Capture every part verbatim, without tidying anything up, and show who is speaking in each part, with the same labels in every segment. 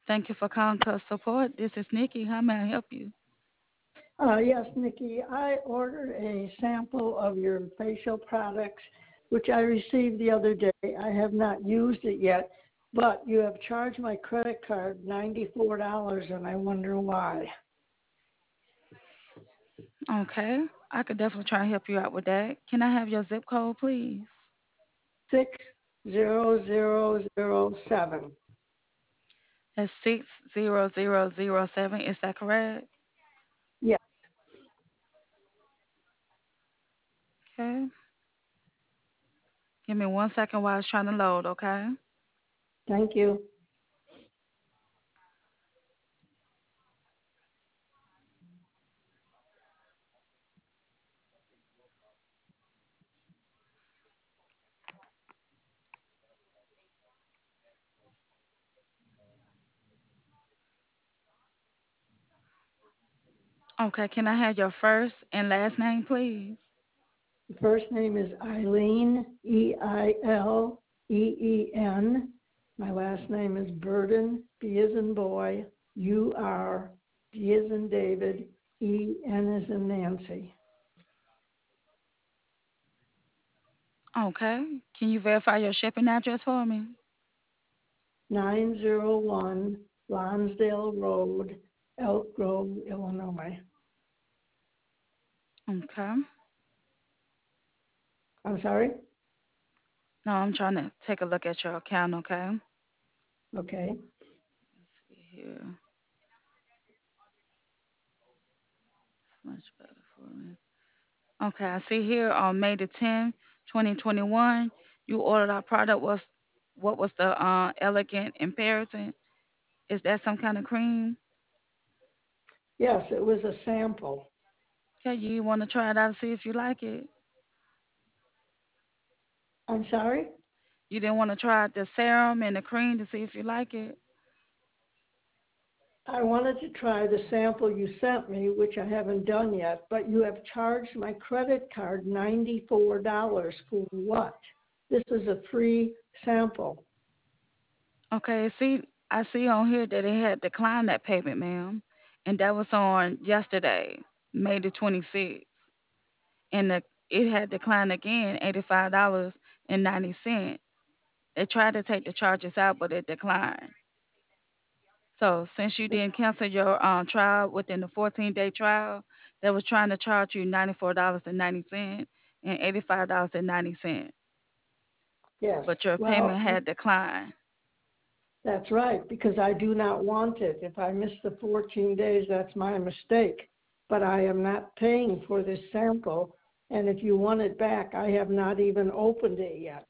Speaker 1: Thank you for calling Cuss Support. This is Nikki. How may I help you?
Speaker 2: Uh, yes, Nikki, I ordered a sample of your facial products, which I received the other day. I have not used it yet, but you have charged my credit card ninety-four dollars and I wonder why.
Speaker 1: Okay, I could definitely try and help you out with that. Can I have your zip code, please?
Speaker 2: six zero zero zero seven.
Speaker 1: That's six zero zero zero seven. Is that correct?
Speaker 2: Yes,
Speaker 1: Okay. Give me one second while it's trying to load, okay?
Speaker 2: thank you.
Speaker 1: Okay, can I have your first and last name, please?
Speaker 2: The first name is Eileen, E I L E E N. My last name is Burden, B as in boy, U R, D as in David, E N as in Nancy.
Speaker 1: Okay. Can you verify your shipping address for me?
Speaker 2: nine oh one Lonsdale Road, Elk Grove, Illinois.
Speaker 1: Okay.
Speaker 2: I'm sorry?
Speaker 1: No, I'm trying to take a look at your account, okay?
Speaker 2: Okay.
Speaker 1: Let's see here. It's much better for me. Okay, I see here on May the tenth, twenty twenty-one, you ordered our product was what was the uh, elegant imperative? Is that some kind of cream?
Speaker 2: Yes, it was a sample.
Speaker 1: Okay, you want to try it out and see if you like it.
Speaker 2: I'm sorry?
Speaker 1: You didn't want to try the serum and the cream to see if you like it.
Speaker 2: I wanted to try the sample you sent me, which I haven't done yet, but you have charged my credit card ninety-four dollars for what? This is a free sample.
Speaker 1: Okay, see, I see on here that it had declined that payment, ma'am, and that was on yesterday, May the twenty-sixth, and the, it had declined again, eighty-five dollars and ninety cents. They tried to take the charges out, but it declined. So since you didn't cancel your um, trial within the fourteen-day trial, they was trying to charge you ninety-four dollars and ninety cents and eighty-five dollars and ninety cents,
Speaker 2: Yes.
Speaker 1: but your
Speaker 2: Well,
Speaker 1: payment had declined.
Speaker 2: that's right, because I do not want it. If I miss the fourteen days, that's my mistake. But I am not paying for this sample, and if you want it back, I have not even opened it yet.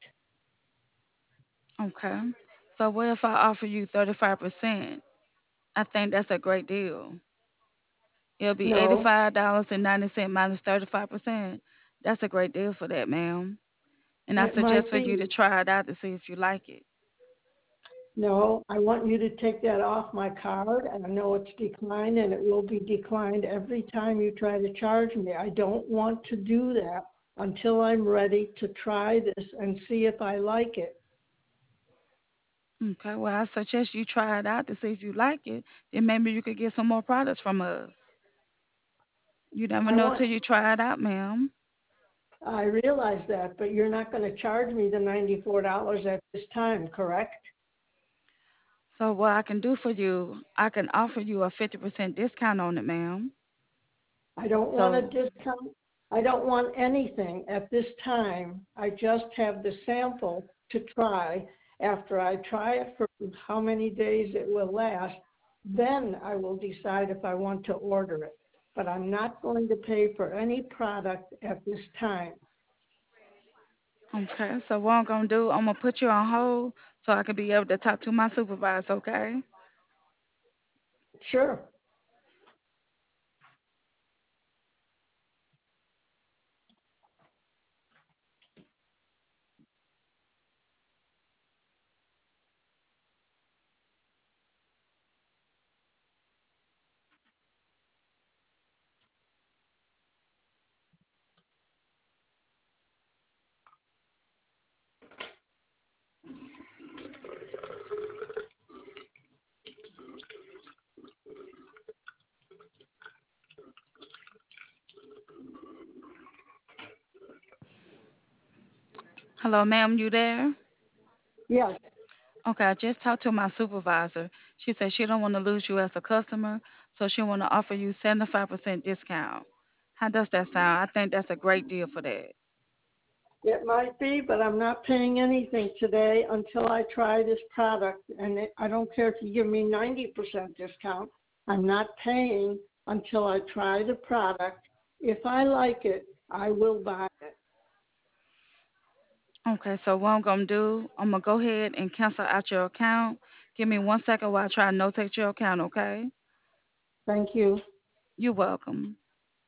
Speaker 1: Okay. So what if I offer you thirty-five percent? I think that's a great deal. It'll be
Speaker 2: No,
Speaker 1: eighty-five dollars and ninety cents minus thirty-five percent. That's a great deal for that, ma'am. And I
Speaker 2: it
Speaker 1: suggest
Speaker 2: might
Speaker 1: for you
Speaker 2: be.
Speaker 1: to try it out to see if you like it.
Speaker 2: No, I want you to take that off my card. I know it's declined and it will be declined every time you try to charge me. I don't want to do that until I'm ready to try this and see if I like it.
Speaker 1: Okay, well, I suggest you try it out to see if you like it. Then maybe you could get some more products from us. You never
Speaker 2: I
Speaker 1: know
Speaker 2: want,
Speaker 1: till you try it out, ma'am.
Speaker 2: I realize that, but you're not going to charge me the ninety-four dollars at this time, correct?
Speaker 1: So what I can do for you, I can offer you a fifty percent discount on it, ma'am.
Speaker 2: I don't want a
Speaker 1: So,
Speaker 2: discount. I don't want anything at this time. I just have the sample to try. After I try it for how many days it will last, then I will decide if I want to order it. But I'm not going to pay for any product at this time.
Speaker 1: okay, so what I'm gonna do, I'm gonna put you on hold so I can be able to talk to my supervisor, okay?
Speaker 2: Sure.
Speaker 1: Hello, ma'am, you there?
Speaker 2: Yes,
Speaker 1: Okay, I just talked to my supervisor. She said she don't want to lose you as a customer, so she want to offer you seventy-five percent discount. How does that sound? I think that's a great deal for that.
Speaker 2: it might be, but I'm not paying anything today until I try this product. And it- I don't care if you give me ninety percent discount. I'm not paying until I try the product. If I like it, I will buy it.
Speaker 1: Okay, so what I'm gonna do, I'm gonna go ahead and cancel out your account. Give me one second while I try to notate your account, okay?
Speaker 2: Thank you.
Speaker 1: You're welcome.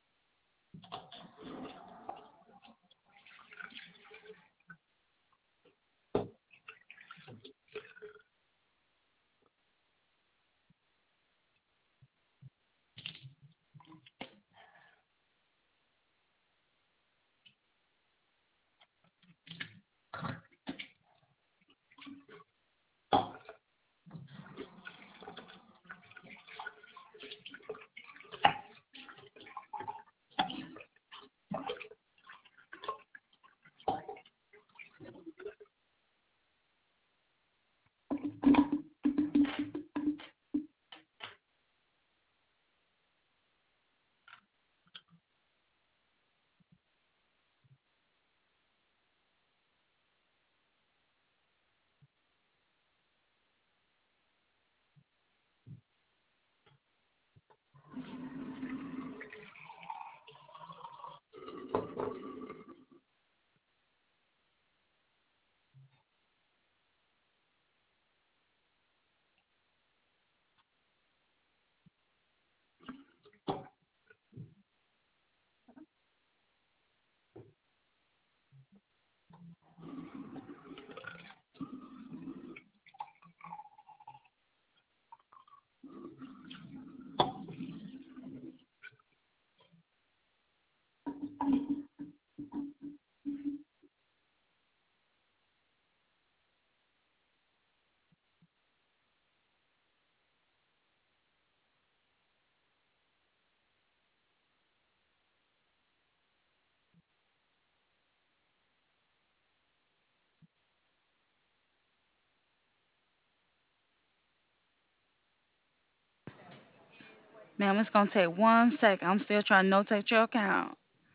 Speaker 1: Ma'am, it's gonna take one second. I'm still trying to notate your account.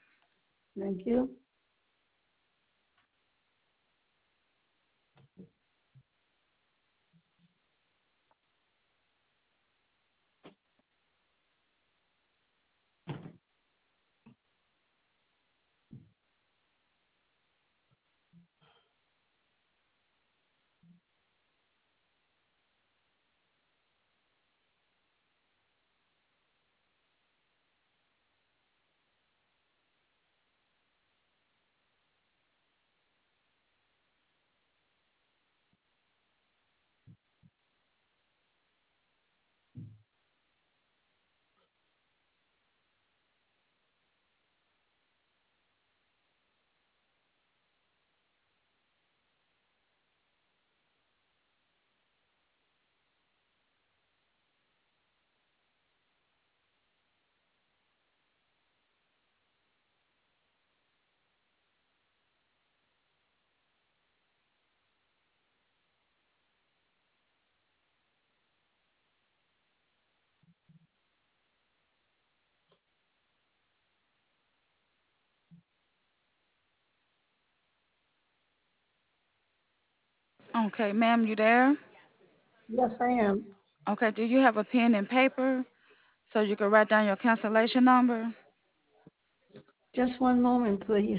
Speaker 2: Thank you.
Speaker 1: Okay, ma'am, you there?
Speaker 2: Yes, I am.
Speaker 1: Okay, do you have a pen and paper so you can write down your cancellation number?
Speaker 2: Just one moment, please.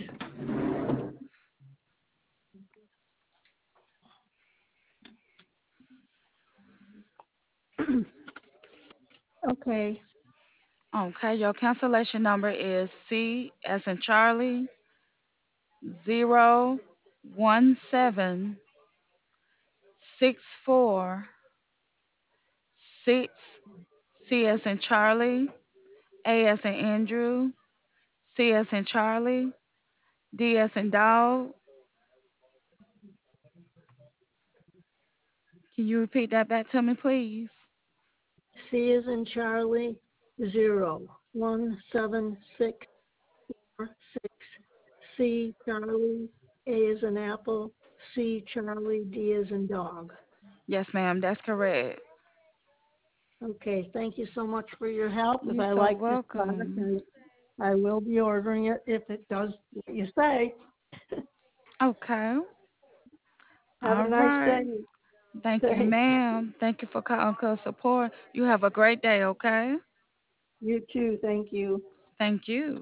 Speaker 2: Okay,
Speaker 1: Okay, your cancellation number is C as in Charlie zero one seven six four six C as in Charlie, A as in Andrew, C as in Charlie, D as in dog. Can you repeat that back to me, please?
Speaker 2: C is in Charlie, zero, one, seven, six, four, six, C, Charlie, A is an apple, C Charlie, D is in dog.
Speaker 1: Yes, ma'am, that's correct.
Speaker 2: Okay, thank you so much for your help. Because
Speaker 1: You're
Speaker 2: I
Speaker 1: so
Speaker 2: like this product,
Speaker 1: welcome.
Speaker 2: and I will be ordering it if it does what you say.
Speaker 1: Okay.
Speaker 2: Have a
Speaker 1: All
Speaker 2: nice
Speaker 1: right.
Speaker 2: day.
Speaker 1: Thank you,
Speaker 2: Thanks.
Speaker 1: ma'am. Thank you for calling Cuz Support. You have a great day, okay?
Speaker 2: You too. Thank you.
Speaker 1: Thank you.